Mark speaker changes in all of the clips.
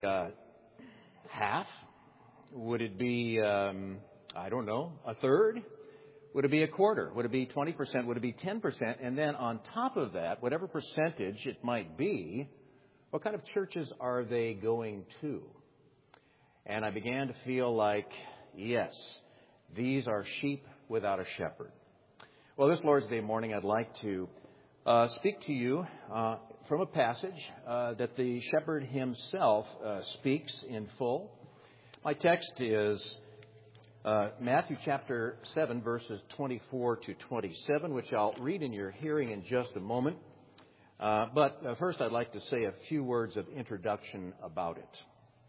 Speaker 1: half? Would it be, I don't know, a third? Would it be a quarter? Would it be 20%? Would it be 10%? And then on top of that, whatever percentage it might be, what kind of churches are they going to? And I began to feel like, yes, these are sheep without a shepherd. Well, this Lord's Day morning, I'd like to speak to you from a passage that the shepherd himself speaks in full. My text is Matthew chapter 7, verses 24 to 27, which I'll read in your hearing in just a moment. But first, I'd like to say a few words of introduction about it.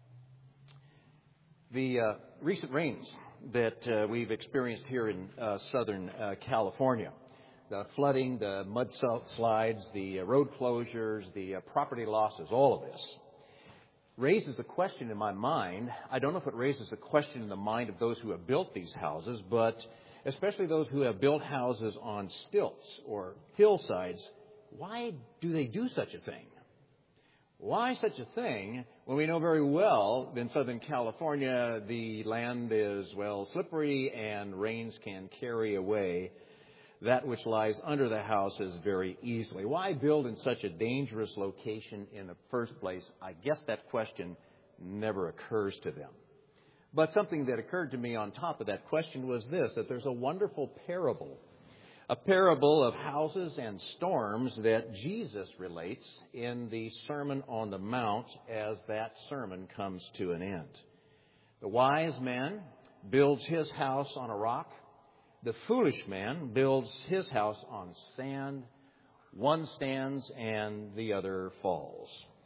Speaker 1: The recent rains that we've experienced here in Southern California, the flooding, the mudslides, the road closures, the property losses, all of this raises a question in my mind. I don't know if it raises a question in the mind of those who have built these houses, but especially those who have built houses on stilts or hillsides. Why do they do such a thing? Why such a thing when we know very well in Southern California the land is, slippery and rains can carry away that which lies under the houses very easily? Why build in such a dangerous location in the first place? I guess that question never occurs to them. But something that occurred to me on top of that question was this, that there's a wonderful parable. A parable of houses and storms that Jesus relates in the Sermon on the Mount as that sermon comes to an end. The wise man builds his house on a rock. The foolish man builds his house on sand. One stands and the other falls.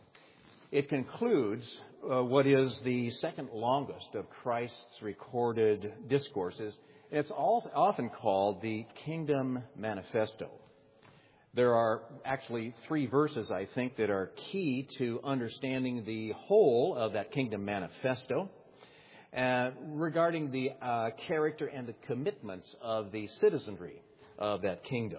Speaker 1: It concludes what is the second longest of Christ's recorded discourses. It's often called the Kingdom Manifesto. There are actually 3 verses, I think, that are key to understanding the whole of that Kingdom Manifesto regarding the character and the commitments of the citizenry of that kingdom.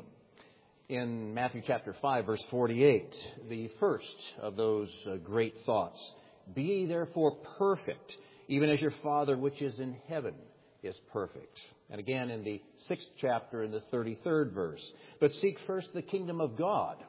Speaker 1: In Matthew chapter 5, verse 48, the first of those great thoughts, "Be ye therefore perfect, even as your Father which is in heaven is perfect." And again in the 6th chapter in the 33rd verse, "But seek first the kingdom of God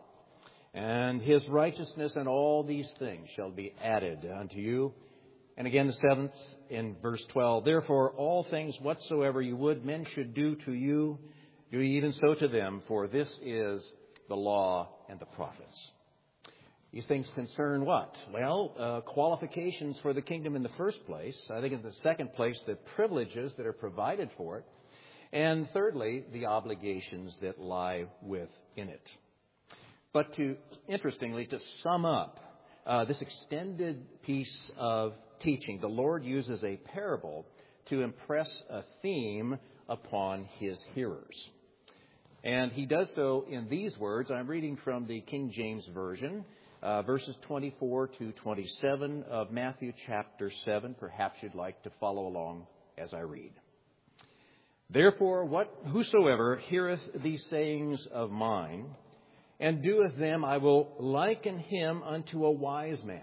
Speaker 1: and his righteousness, and all these things shall be added unto you." And again the 7th in verse 12, "Therefore all things whatsoever you would men should do to you, do ye even so to them, for this is the law and the prophets." These things concern what? Qualifications for the kingdom in the first place. I think in the second place, the privileges that are provided for it. And thirdly, the obligations that lie within it. But interestingly, to sum up this extended piece of teaching, the Lord uses a parable to impress a theme upon his hearers. And he does so in these words. I'm reading from the King James Version. Verses 24 to 27 of Matthew chapter 7. Perhaps you'd like to follow along as I read. "Therefore, whosoever heareth these sayings of mine, and doeth them, I will liken him unto a wise man,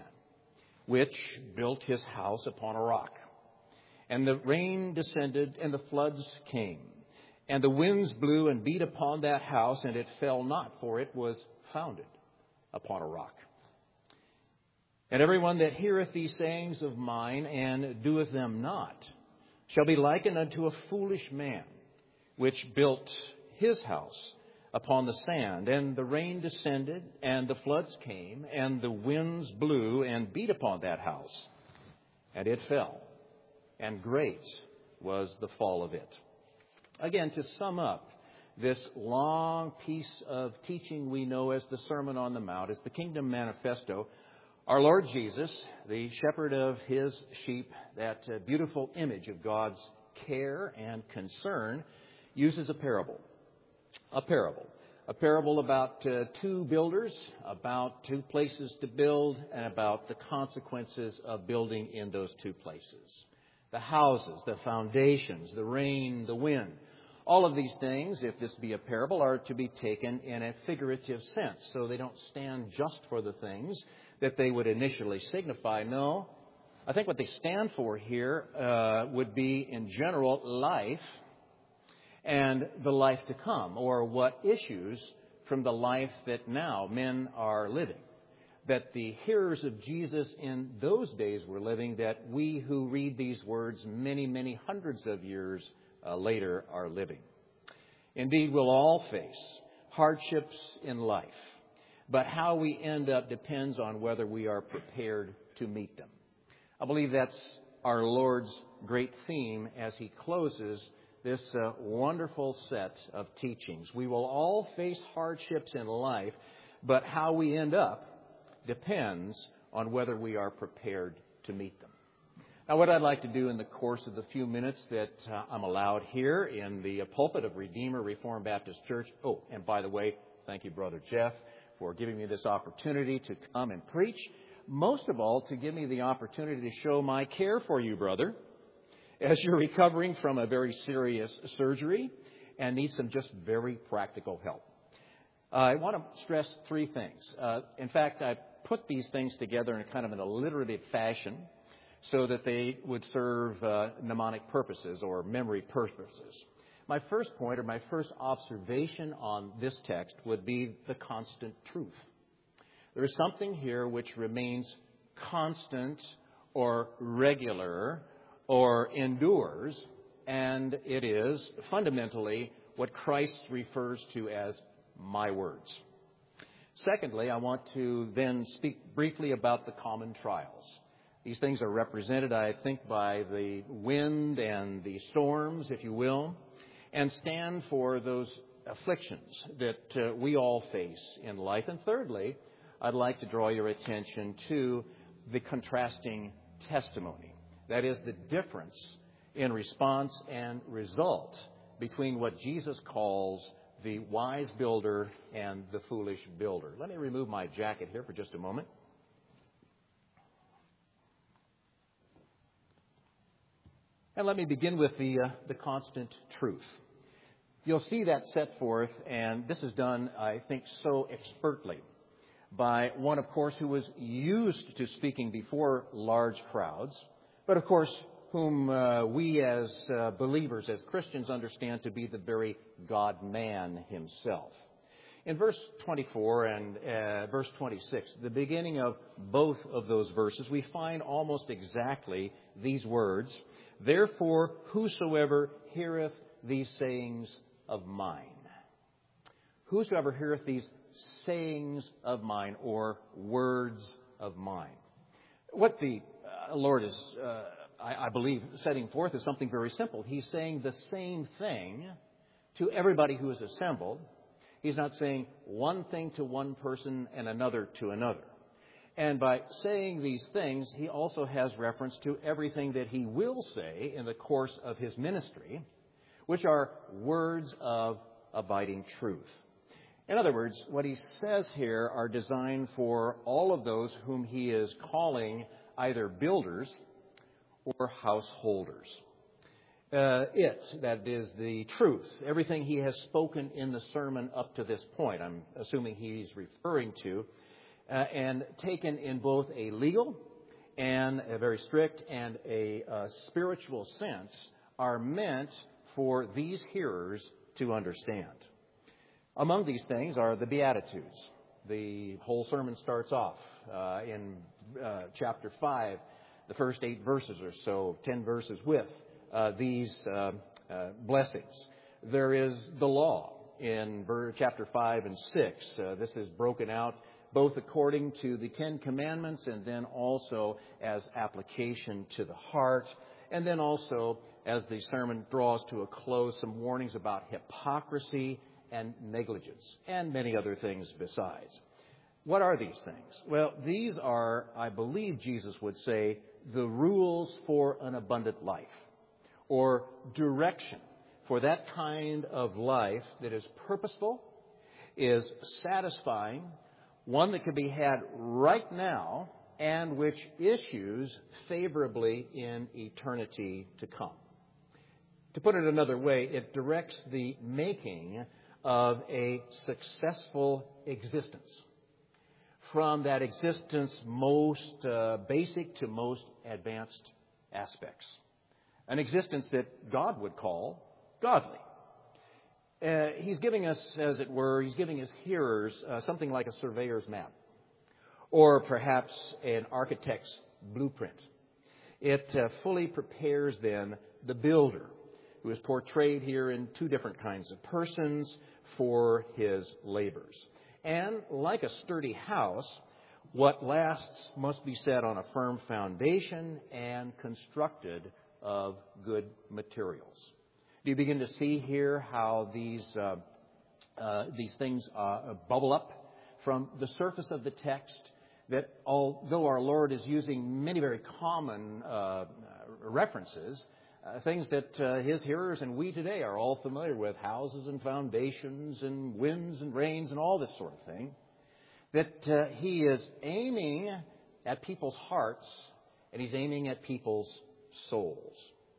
Speaker 1: which built his house upon a rock. And the rain descended, and the floods came, and the winds blew and beat upon that house, and it fell not, for it was founded upon a rock. And everyone that heareth these sayings of mine and doeth them not shall be likened unto a foolish man, which built his house upon the sand. And the rain descended, and the floods came, and the winds blew and beat upon that house. And it fell, and great was the fall of it." Again, to sum up this long piece of teaching we know as the Sermon on the Mount, as the Kingdom Manifesto, our Lord Jesus, the shepherd of his sheep, that beautiful image of God's care and concern, uses a parable. A parable about 2 builders, about 2 places to build, and about the consequences of building in those 2 places. The houses, the foundations, the rain, the wind. All of these things, if this be a parable, are to be taken in a figurative sense. So they don't stand just for the things that they would initially signify. No, I think what they stand for here would be, in general, life and the life to come, or what issues from the life that now men are living, that the hearers of Jesus in those days were living, that we who read these words many, many hundreds of years later are living. Indeed, we'll all face hardships in life, but how we end up depends on whether we are prepared to meet them. I believe that's our Lord's great theme as He closes this wonderful set of teachings. We will all face hardships in life, but how we end up depends on whether we are prepared to meet them. Now, what I'd like to do in the course of the few minutes that I'm allowed here in the pulpit of Redeemer Reformed Baptist Church. Oh, and by the way, thank you, Brother Jeff, for giving me this opportunity to come and preach. Most of all, to give me the opportunity to show my care for you, brother, as you're recovering from a very serious surgery and need some just very practical help. I want to stress three things. In fact, I put these things together in kind of an alliterative fashion so that they would serve mnemonic purposes or memory purposes. My first point, or my first observation on this text, would be the constant truth. There is something here which remains constant or regular or endures, and it is fundamentally what Christ refers to as my words. Secondly, I want to then speak briefly about the common trials. These things are represented, I think, by the wind and the storms, if you will, and stand for those afflictions that we all face in life. And thirdly, I'd like to draw your attention to the contrasting testimony. That is, the difference in response and result between what Jesus calls the wise builder and the foolish builder. Let me remove my jacket here for just a moment. And let me begin with the constant truth. You'll see that set forth, and this is done, I think, so expertly by one, of course, who was used to speaking before large crowds, but, of course, whom we as believers, as Christians, understand to be the very God-man himself. In verse 24 and verse 26, the beginning of both of those verses, we find almost exactly these words, "Therefore, whosoever heareth these sayings of mine." Whosoever heareth these sayings of mine, or words of mine. What the Lord is, I believe, setting forth is something very simple. He's saying the same thing to everybody who is assembled. He's not saying one thing to one person and another to another. And by saying these things, he also has reference to everything that he will say in the course of his ministry, which are words of abiding truth. In other words, what he says here are designed for all of those whom he is calling either builders or householders. That is the truth, everything he has spoken in the sermon up to this point, I'm assuming he's referring to, and taken in both a legal and a very strict and a spiritual sense, are meant for these hearers to understand. Among these things are the Beatitudes. The whole sermon starts off in chapter 5, the first 8 verses or so, 10 verses with these blessings. There is the law in chapter 5 and 6. This is broken out both according to the 10 Commandments and then also as application to the heart. And then also, as the sermon draws to a close, some warnings about hypocrisy and negligence, and many other things besides. What are these things? Well, these are, I believe Jesus would say, the rules for an abundant life, or direction for that kind of life that is purposeful, is satisfying, one that can be had right now, and which issues favorably in eternity to come. To put it another way, it directs the making of a successful existence from that existence most basic to most advanced aspects. An existence that God would call godly. He's giving us, as it were, he's giving his hearers something like a surveyor's map, or perhaps an architect's blueprint. It fully prepares then the builder, who is portrayed here in two different kinds of persons, for his labors. And like a sturdy house, what lasts must be set on a firm foundation and constructed of good materials. Do you begin to see here how these things bubble up from the surface of the text? That although our Lord is using many very common references, things that his hearers and we today are all familiar with, houses and foundations and winds and rains and all this sort of thing, that he is aiming at people's hearts and he's aiming at people's souls.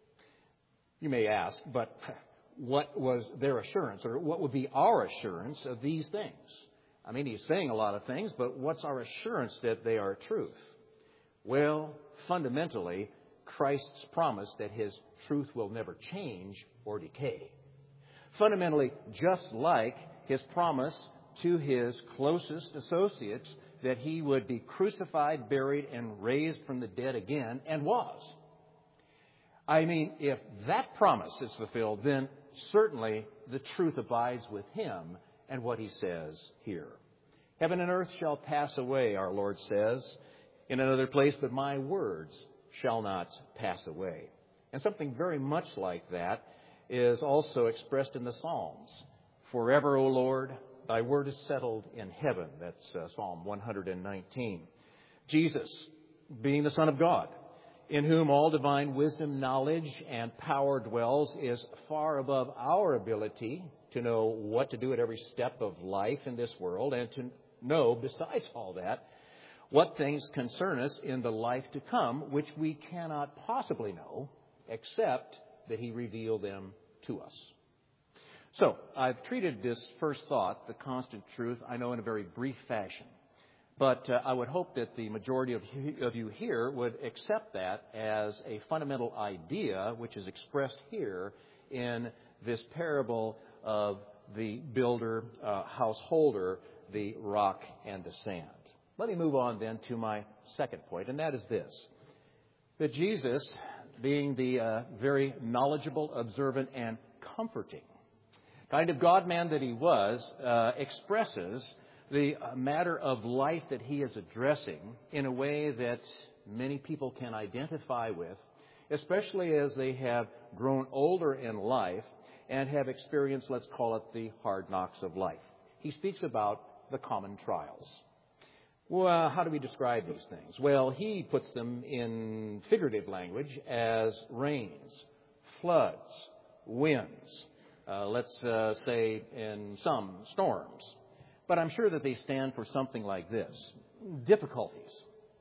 Speaker 1: You may ask, but what was their assurance, or what would be our assurance of these things? I mean, he's saying a lot of things, but what's our assurance that they are truth? Well, fundamentally, Christ's promise that his truth will never change or decay. Fundamentally, just like his promise to his closest associates that he would be crucified, buried, and raised from the dead again, and was. I mean, if that promise is fulfilled, then certainly the truth abides with him and what he says here. Heaven and earth shall pass away, our Lord says in another place, but my words shall not pass away. And something very much like that is also expressed in the Psalms. Forever, O Lord, thy word is settled in heaven. That's Psalm 119. Jesus, being the Son of God, in whom all divine wisdom, knowledge, and power dwells, is far above our ability to know what to do at every step of life in this world, and to know, besides all that, what things concern us in the life to come, which we cannot possibly know, except that he reveal them to us. So, I've treated this first thought, the constant truth, I know in a very brief fashion. But I would hope that the majority of you here would accept that as a fundamental idea which is expressed here in this parable of the builder, householder, the rock and the sand. Let me move on then to my second point, and that is this. That Jesus, being the very knowledgeable, observant, and comforting kind of God-man that he was, expresses the matter of life that he is addressing in a way that many people can identify with, especially as they have grown older in life and have experienced, let's call it, the hard knocks of life. He speaks about the common trials. Well, how do we describe these things? Well, he puts them in figurative language as rains, floods, winds, let's say in some storms. But I'm sure that they stand for something like this: difficulties,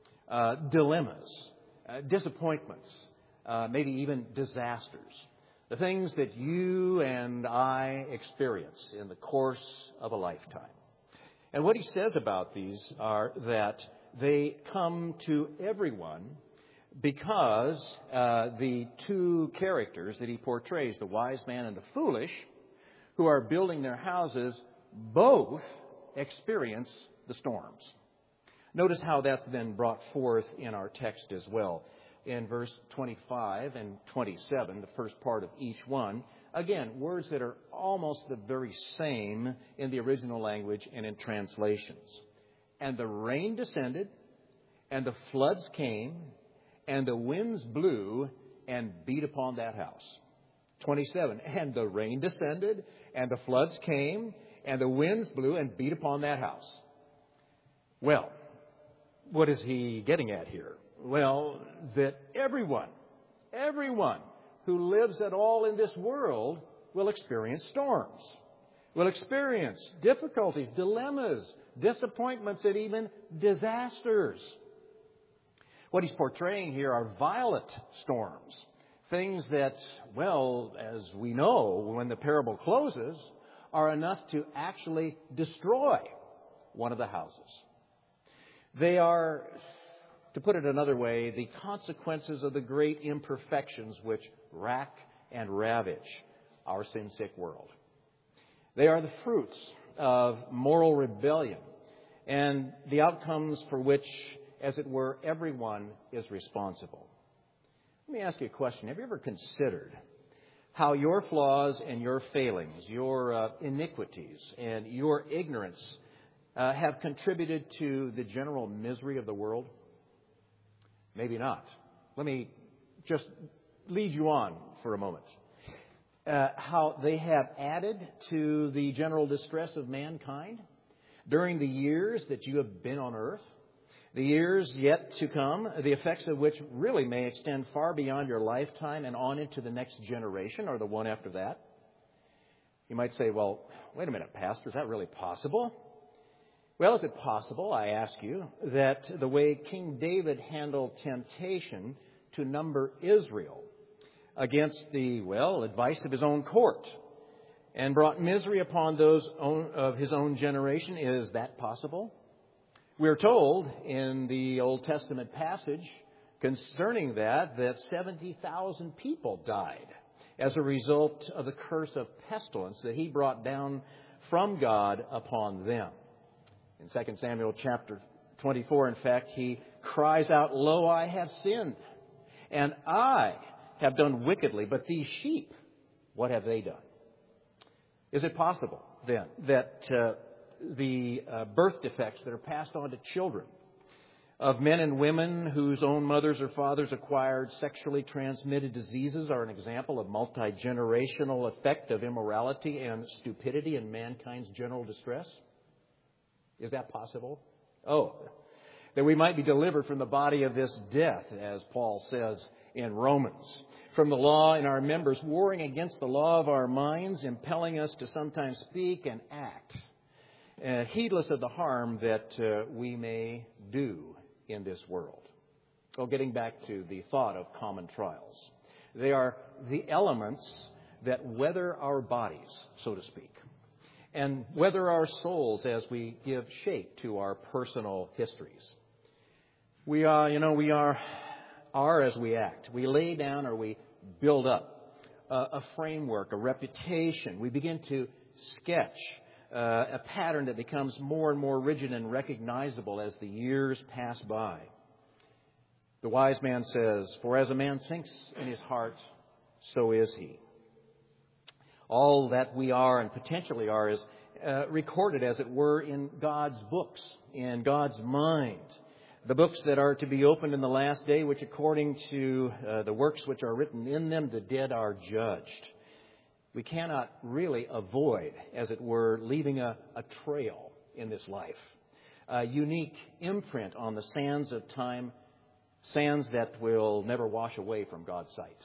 Speaker 1: dilemmas, disappointments, maybe even disasters. The things that you and I experience in the course of a lifetime. And what he says about these are that they come to everyone because the two characters that he portrays, the wise man and the foolish, who are building their houses, both experience the storms. Notice how that's then brought forth in our text as well. In verse 25 and 27, the first part of each one, again, words that are almost the very same in the original language and in translations. And the rain descended, and the floods came, and the winds blew and beat upon that house. 27, and the rain descended, and the floods came, and the winds blew and beat upon that house. Well, what is he getting at here? Well, that everyone who lives at all in this world will experience storms, will experience difficulties, dilemmas, disappointments, and even disasters. What he's portraying here are violent storms, things that, well, as we know when the parable closes, are enough to actually destroy one of the houses. They are, to put it another way, the consequences of the great imperfections which rack and ravage our sin-sick world. They are the fruits of moral rebellion and the outcomes for which, as it were, everyone is responsible. Let me ask you a question. Have you ever considered how your flaws and your failings, your iniquities and your ignorance have contributed to the general misery of the world? Maybe not. Let me just lead you on for a moment. How they have added to the general distress of mankind during the years that you have been on earth, the years yet to come, the effects of which really may extend far beyond your lifetime and on into the next generation or the one after that. You might say, well, wait a minute, Pastor, is that really possible? Well, is it possible, I ask you, that the way King David handled temptation to number Israel against the, advice of his own court and brought misery upon those of his own generation, is that possible? We're told in the Old Testament passage concerning that 70,000 people died as a result of the curse of pestilence that he brought down from God upon them. In 2 Samuel chapter 24, in fact, he cries out, "Lo, I have sinned, and I have done wickedly, but these sheep, what have they done?" Is it possible, then, that the birth defects that are passed on to children of men and women whose own mothers or fathers acquired sexually transmitted diseases are an example of multi-generational effect of immorality and stupidity in mankind's general distress? Is that possible? Oh, that we might be delivered from the body of this death, as Paul says in Romans, from the law in our members, warring against the law of our minds, impelling us to sometimes speak and act, heedless of the harm that we may do in this world. Well, getting back to the thought of common trials. They are the elements that weather our bodies, so to speak, and weather our souls as we give shape to our personal histories. We are as we act. We lay down or we build up a framework, a reputation. We begin to sketch a pattern that becomes more and more rigid and recognizable as the years pass by. The wise man says, "For as a man thinks in his heart, so is he." All that we are and potentially are is recorded, as it were, in God's books, in God's mind. The books that are to be opened in the last day, which according to the works which are written in them, the dead are judged. We cannot really avoid, as it were, leaving a trail in this life, a unique imprint on the sands of time, sands that will never wash away from God's sight.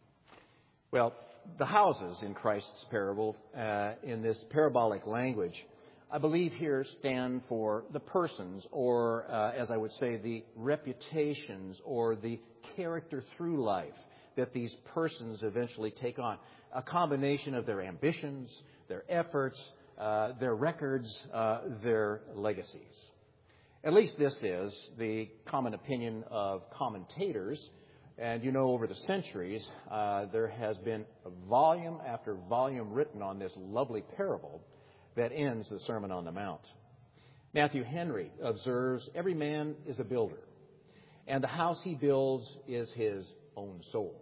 Speaker 1: Well, the houses in Christ's parable, in this parabolic language, I believe here stand for the persons, or as I would say, the reputations or the character through life that these persons eventually take on. A combination of their ambitions, their efforts, their records, their legacies. At least this is the common opinion of commentators. And over the centuries, there has been volume after volume written on this lovely parable that ends the Sermon on the Mount. Matthew Henry observes, "Every man is a builder, and the house he builds is his own soul."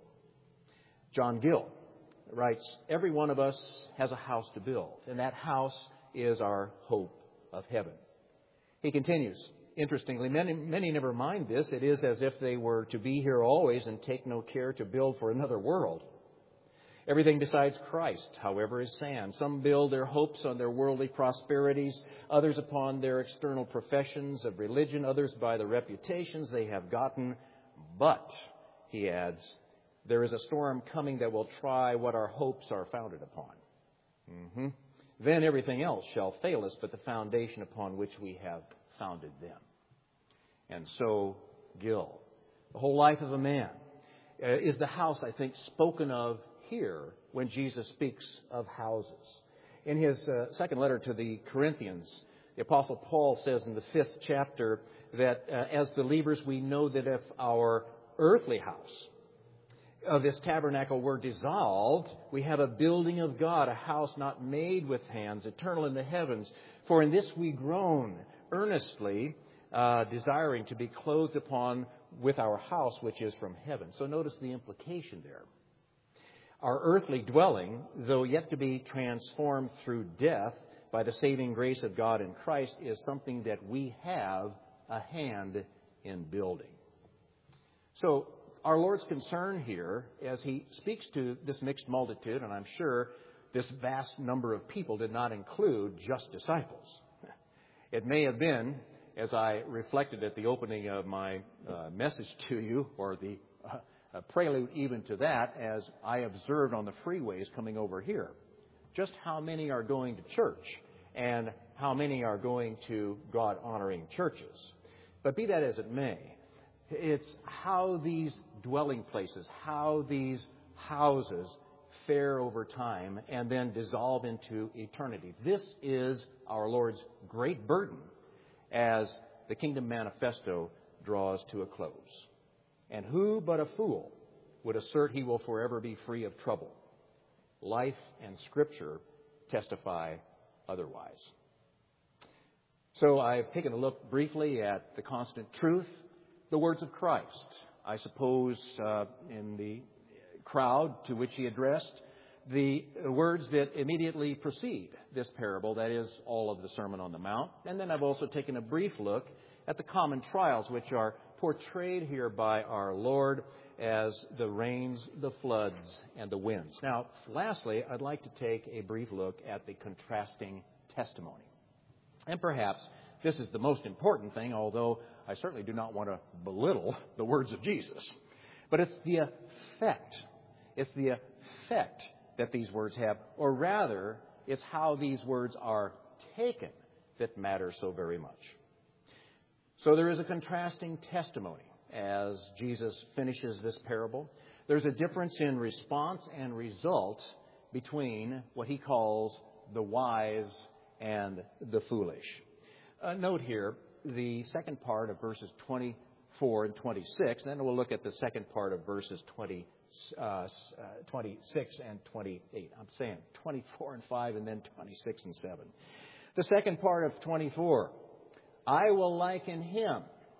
Speaker 1: John Gill writes, "Every one of us has a house to build, and that house is our hope of heaven." He continues, "Interestingly, many never mind this. It is as if they were to be here always and take no care to build for another world. Everything besides Christ, however, is sand. Some build their hopes on their worldly prosperities, others upon their external professions of religion, others by the reputations they have gotten. But," he adds, "there is a storm coming that will try what our hopes are founded upon. Then everything else shall fail us, but the foundation upon which we have founded them." And so, Gill. The whole life of a man is the house, I think, spoken of here when Jesus speaks of houses. In his second letter to the Corinthians, the Apostle Paul says in the 5th chapter that as believers we know that if our earthly house of this tabernacle were dissolved, we have a building of God, a house not made with hands, eternal in the heavens. For in this we groan, earnestly desiring to be clothed upon with our house which is from heaven. So notice the implication there. Our earthly dwelling, though yet to be transformed through death by the saving grace of God in Christ, is something that we have a hand in building. So our Lord's concern here, as he speaks to this mixed multitude, and I'm sure this vast number of people did not include just disciples. It may have been, as I reflected at the opening of my message to you, or the prelude even to that, as I observed on the freeways coming over here, just how many are going to church and how many are going to God-honoring churches. But be that as it may, it's how these dwelling places, how these houses fare over time and then dissolve into eternity. This is our Lord's great burden as the Kingdom Manifesto draws to a close. And who but a fool would assert he will forever be free of trouble? Life and Scripture testify otherwise. So I've taken a look briefly at the constant truth, the words of Christ. I suppose in the crowd to which he addressed, the words that immediately precede this parable, that is, all of the Sermon on the Mount. And then I've also taken a brief look at the common trials which are portrayed here by our Lord as the rains, the floods, and the winds. Now, lastly, I'd like to take a brief look at the contrasting testimony. And perhaps this is the most important thing, although I certainly do not want to belittle the words of Jesus. But it's the effect. It's the effect that these words have, or rather, it's how these words are taken that matters so very much. So there is a contrasting testimony as Jesus finishes this parable. There's a difference in response and result between what he calls the wise and the foolish. Note here the second part of verses 24 and 26, and then we'll look at the second part of verses 26 and 28. I'm saying 24 and 5 and then 26 and 7. The second part of 24. I will liken him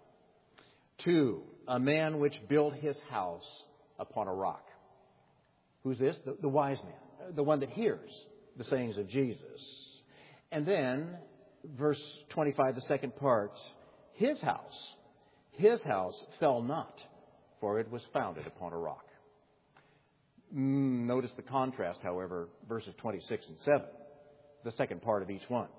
Speaker 1: to a man which built his house upon a rock. Who's this? The wise man, the one that hears the sayings of Jesus. And then, verse 25, the second part, his house fell not, for it was founded upon a rock. Notice the contrast, however, verses 26 and 7, the second part of each one.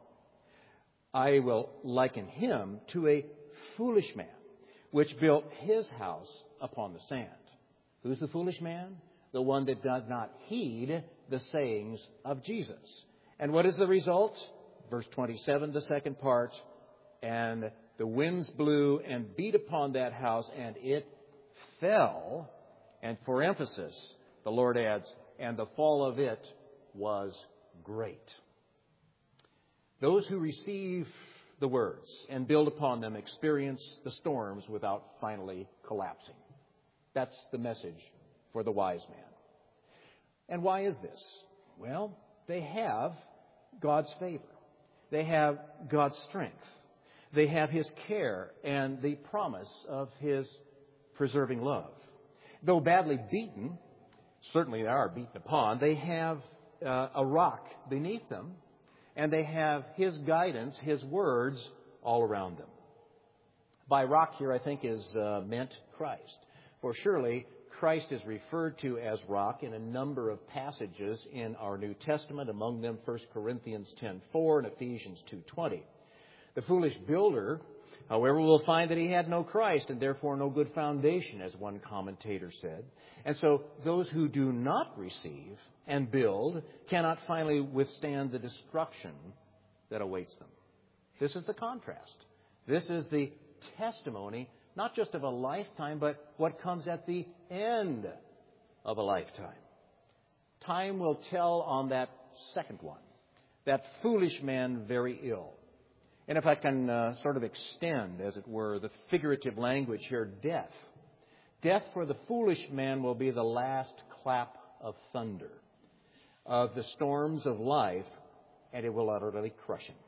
Speaker 1: I will liken him to a foolish man, which built his house upon the sand. Who's the foolish man? The one that did not heed the sayings of Jesus. And what is the result? Verse 27, the second part, and the winds blew and beat upon that house, and it fell. And for emphasis, the Lord adds, and the fall of it was great. Those who receive the words and build upon them experience the storms without finally collapsing. That's the message for the wise man. And why is this? Well, they have God's favor. They have God's strength. They have His care and the promise of His preserving love. Though badly beaten, certainly they are beaten upon, they have a rock beneath them, and they have His guidance, His words all around them. By rock here, I think, is meant Christ. For surely Christ is referred to as rock in a number of passages in our New Testament, among them 1 Corinthians 10:4 and Ephesians 2:20. The foolish builder, however, will find that he had no Christ and therefore no good foundation, as one commentator said. And so those who do not receive and build cannot finally withstand the destruction that awaits them. This is the contrast. This is the testimony, not just of a lifetime, but what comes at the end of a lifetime. Time will tell on that second one, that foolish man very ill. And if I can sort of extend, as it were, the figurative language here, death. Death for the foolish man will be the last clap of thunder of the storms of life, and it will utterly crush him.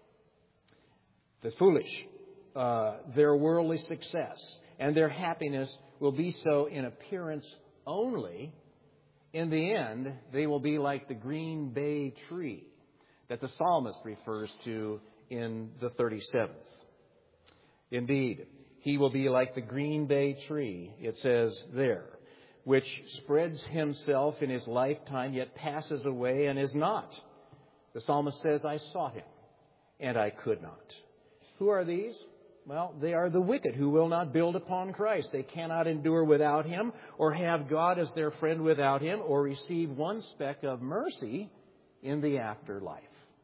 Speaker 1: The foolish, their worldly success and their happiness will be so in appearance only. In the end, they will be like the green bay tree that the psalmist refers to in the 37th. Indeed, he will be like the green bay tree, it says there, which spreads himself in his lifetime, yet passes away and is not. The psalmist says, I sought him, and I could not. Who are these? Well, they are the wicked who will not build upon Christ. They cannot endure without Him, or have God as their friend without Him, or receive one speck of mercy in the afterlife.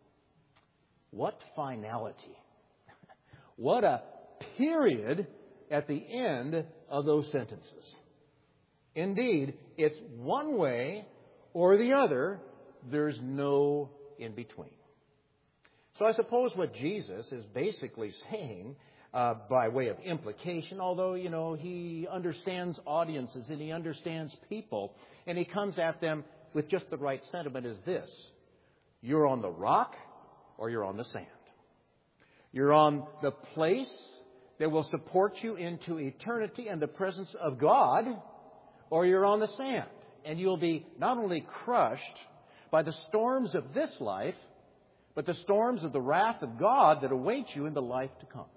Speaker 1: What finality. What a period at the end of those sentences. Indeed, it's one way or the other. There's no in between. So I suppose what Jesus is basically saying, by way of implication, although, he understands audiences and he understands people, and he comes at them with just the right sentiment, is this: you're on the rock or you're on the sand. You're on the place that will support you into eternity and the presence of God, or you're on the sand, and you'll be not only crushed by the storms of this life, but the storms of the wrath of God that await you in the life to come.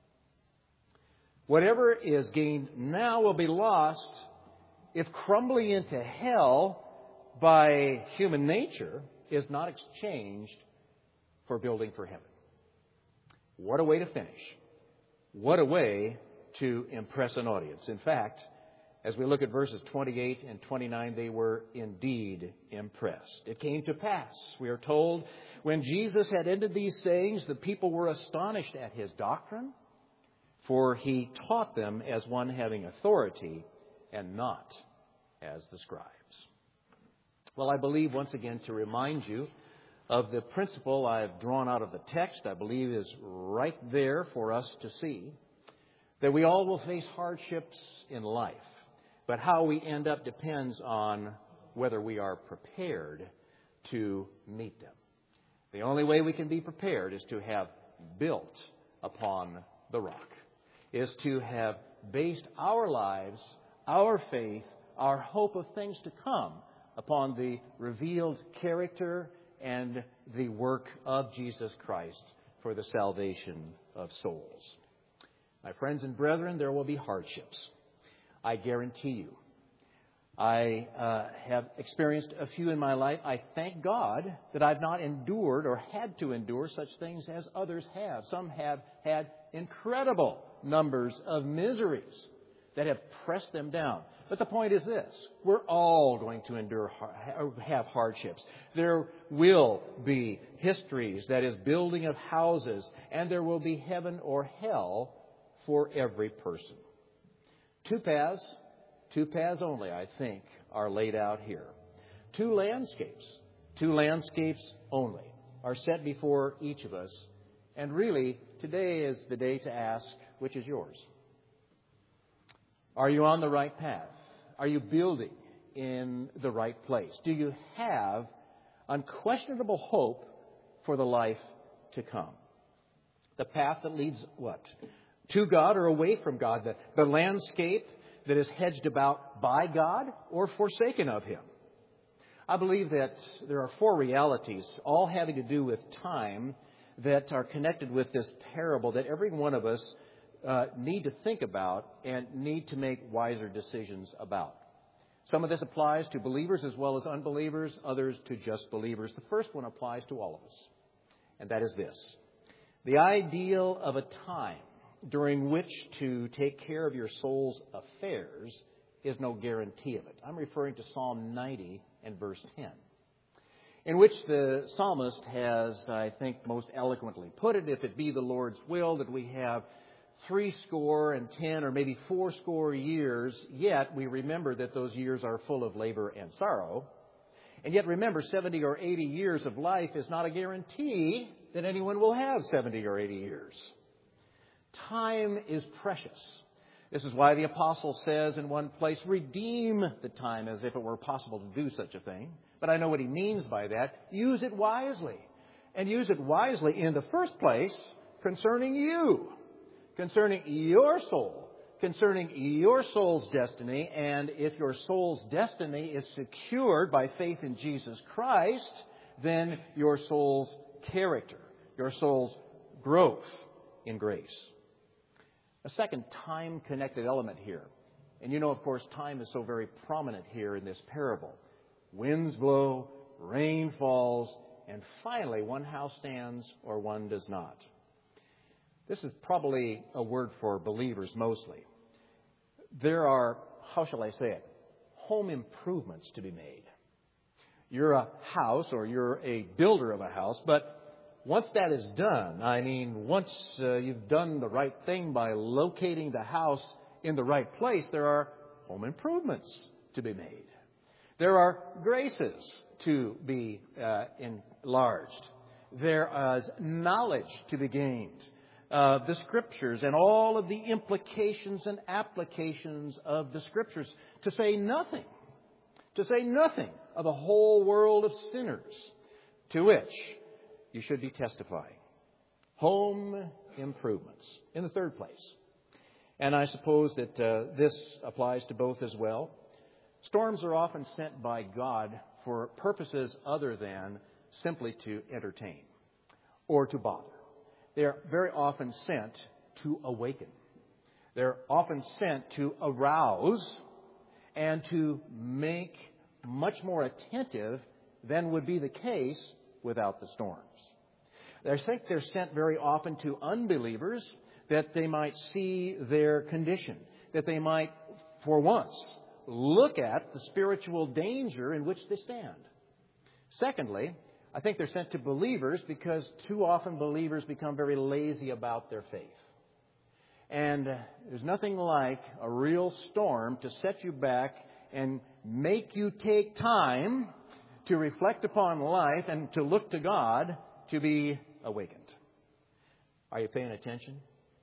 Speaker 1: Whatever is gained now will be lost if crumbling into hell by human nature is not exchanged for building for heaven. What a way to finish. What a way to impress an audience. In fact, as we look at verses 28 and 29, they were indeed impressed. It came to pass, we are told, when Jesus had ended these sayings, the people were astonished at his doctrine, for he taught them as one having authority and not as the scribes. Well, I believe, once again, to remind you of the principle I've drawn out of the text, I believe is right there for us to see, that we all will face hardships in life. But how we end up depends on whether we are prepared to meet them. The only way we can be prepared is to have built upon the rock, is to have based our lives, our faith, our hope of things to come upon the revealed character and the work of Jesus Christ for the salvation of souls. My friends and brethren, there will be hardships. I guarantee you. I have experienced a few in my life. I thank God that I've not endured or had to endure such things as others have. Some have had incredible numbers of miseries that have pressed them down. But the point is this: we're all going to have hardships. There will be histories, that is, building of houses, and there will be heaven or hell for every person. Two paths only, I think, are laid out here. Two landscapes only are set before each of us. And really, today is the day to ask, which is yours? Are you on the right path? Are you building in the right place? Do you have unquestionable hope for the life to come? The path that leads what? To God or away from God? The landscape that is hedged about by God or forsaken of Him? I believe that there are four realities, all having to do with time, that are connected with this parable that every one of us need to think about and need to make wiser decisions about. Some of this applies to believers as well as unbelievers, others to just believers. The first one applies to all of us, and that is this: the ideal of a time during which to take care of your soul's affairs is no guarantee of it. I'm referring to Psalm 90 and verse 10, in which the psalmist has, I think, most eloquently put it: if it be the Lord's will that we have 70 or maybe 80 years, yet we remember that those years are full of labor and sorrow. And yet remember, 70 or 80 years of life is not a guarantee that anyone will have 70 or 80 years. Time is precious. This is why the apostle says in one place, redeem the time, as if it were possible to do such a thing. But I know what he means by that. Use it wisely. And use it wisely in the first place concerning you, concerning your soul, concerning your soul's destiny. And if your soul's destiny is secured by faith in Jesus Christ, then your soul's character, your soul's growth in grace. A second time-connected element here. And you know, of course, time is so very prominent here in this parable. Winds blow, rain falls, and finally one house stands or one does not. This is probably a word for believers mostly. There are, how shall I say it, home improvements to be made. You're a house or you're a builder of a house, but once that is done, once you've done the right thing by locating the house in the right place, there are home improvements to be made. There are graces to be enlarged. There is knowledge to be gained. The Scriptures and all of the implications and applications of the Scriptures, to say nothing of a whole world of sinners to which you should be testifying. Home improvements in the third place. And I suppose that this applies to both as well. Storms are often sent by God for purposes other than simply to entertain or to bother. They are very often sent to awaken. They're often sent to arouse and to make much more attentive than would be the case without the storms. I think they're sent very often to unbelievers that they might see their condition, that they might, for once, look at the spiritual danger in which they stand. Secondly, I think they're sent to believers because too often believers become very lazy about their faith. And there's nothing like a real storm to set you back and make you take time to reflect upon life and to look to God to be awakened. Are you paying attention?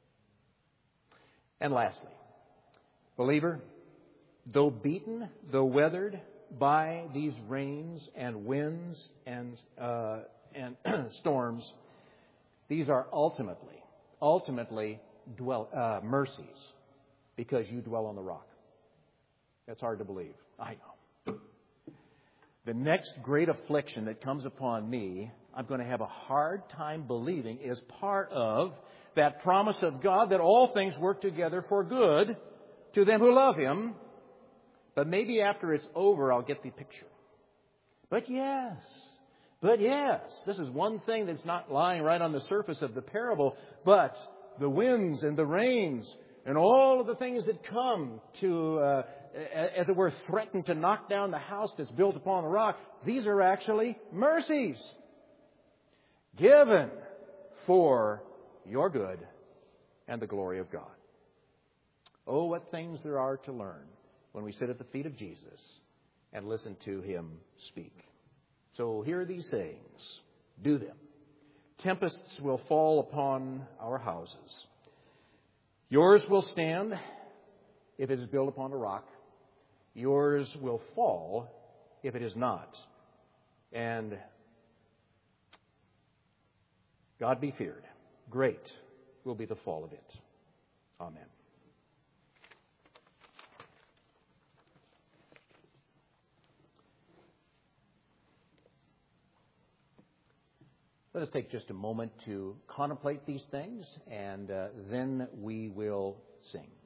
Speaker 1: And lastly, believer, though beaten, though weathered by these rains and winds and storms, these are ultimately mercies because you dwell on the rock. That's hard to believe. I know. The next great affliction that comes upon me, I'm going to have a hard time believing is part of that promise of God that all things work together for good to them who love Him. But maybe after it's over, I'll get the picture. But yes, this is one thing that's not lying right on the surface of the parable. But the winds and the rains and all of the things that come to, as it were, threaten to knock down the house that's built upon the rock, these are actually mercies given for your good and the glory of God. Oh, what things there are to learn when we sit at the feet of Jesus and listen to Him speak. So hear these sayings. Do them. Tempests will fall upon our houses. Yours will stand if it is built upon a rock. Yours will fall if it is not. And God be feared. Great will be the fall of it. Amen. Let us take just a moment to contemplate these things, and then we will sing.